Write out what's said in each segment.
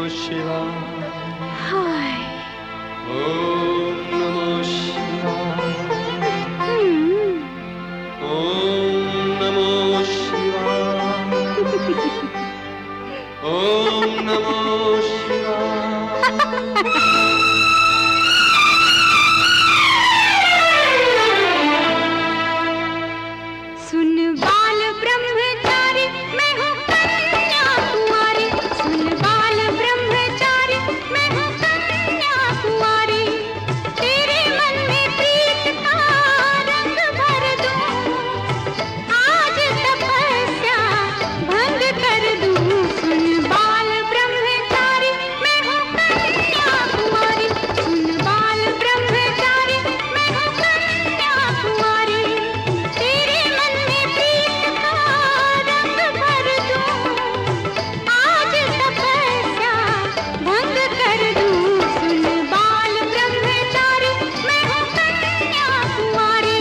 शिवाय। हाय। ओम नमो शिवाय। ओम नमो शिवाय। ओम नमो शिवाय। सुन बाल ब्रह्मचारी मैं हूँ कन्याकुमारी, सुन बाल ब्रह्मचारी मैं हूँ कन्याकुमारी, तेरे मन में प्रीत का रंग भर दूं, आज तपस्या भंग कर दूं। सुन बाल ब्रह्मचारी मैं हूँ कन्याकुमारी, सुन बाल ब्रह्मचारी मैं हूँ कन्याकुमारी, तेरे मन में प्रीत का रंग भर दूं, आज तपस्या भंग कर दूं। सुन बाल ब्रह्मचारी मैं हूँ कन्याकुमारी।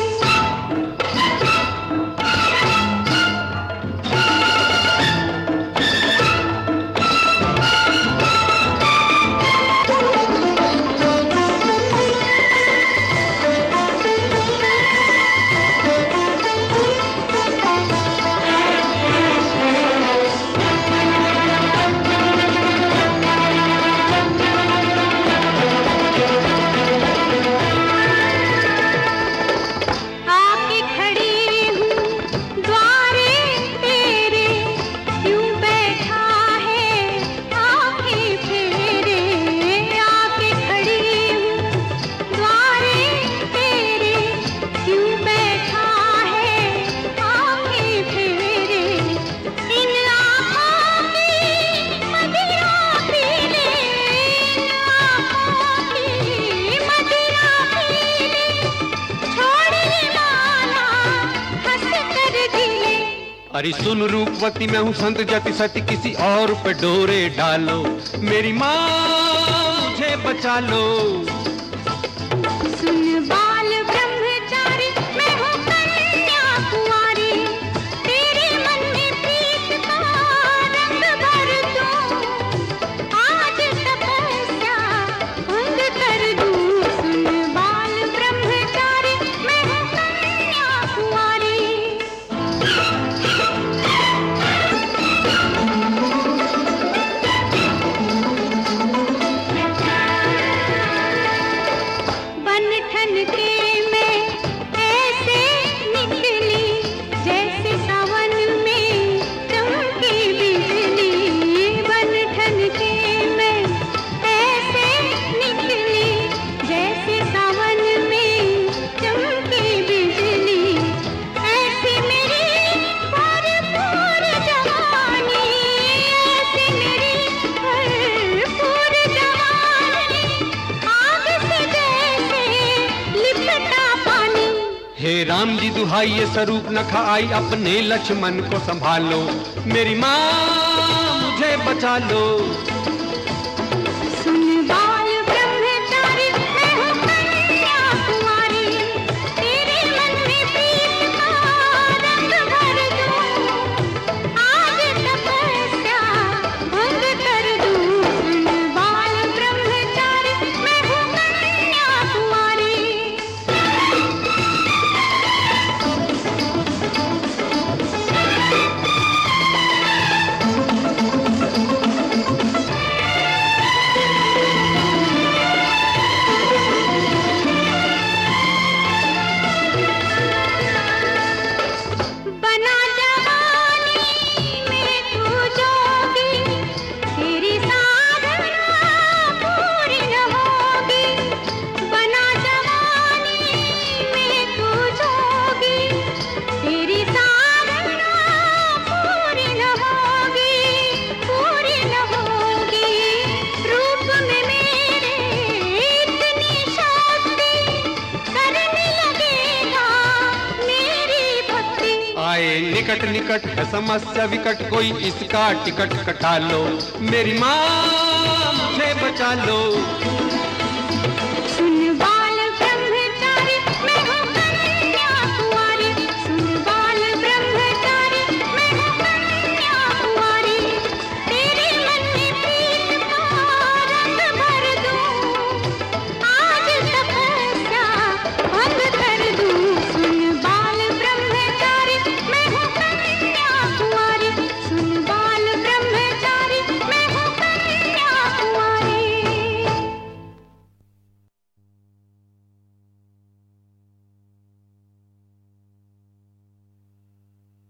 आके खड़ी हूँ द्वारे तेरे, क्यों बैठा है आँखें फेरे। आके खड़ी हूँ द्वारे तेरे, क्यों बैठा है आँखें फेरे। इन आँखों की मदिरा पी ले, इन आँखों की मदिरा पी ले, छोड़ ये माला हंस कर जिले। अरे सुन रूपवती मैं हूँ संत जाति सती, किसी और पे डोरे डालो, मेरी माँ मुझे बचा लो। सुन बाल ब्रह्मचारी मैं हूँ कन्याकुमारी, तेरे मन में प्रीत का रंग भर दूं, आज तपस्या भंग कर दूं। सुन बाल ब्रह्मचारी मैं हूँ कन्याकुमारी। बनठन के मैं ऐसे निकली, जैसे सावन में चमकी बिजली। बनठन के मैं ऐसे निकली, जैसे सावन में चमकी बिजली। ऐसी मेरी भरपूर जवानी, ऐसी मेरी भरपूर जवानी, आग से जैसे लिपटा पानी। हे राम जी दुहाई ये स्वरूप न खाई, अपने लक्ष्मण को संभालो, मेरी माँ मुझे बचा लो। सुन बाल ब्रह्मचारी मैं हूँ कन्याकुमारी, तेरे मन में प्रीत का रंग भर दूं, आज तपस्या भंग कर दूं। सुन बाल ब्रह्मचारी मैं हूँ कन्याकुमारी। बना जवानी में तू जोगी, तेरी साधना पूरी न होगी। बना जवानी में तू जोगी, तेरी साधना पूरी न होगी, पूरी न होगी। रूप में मेरे इतनी शक्ति, करने लगेगा मेरी भक्ति। आए निकट निकट है समस्या विकट, कोई इसका टिकट कटा लो, मेरी माँ मुझे बचा लो।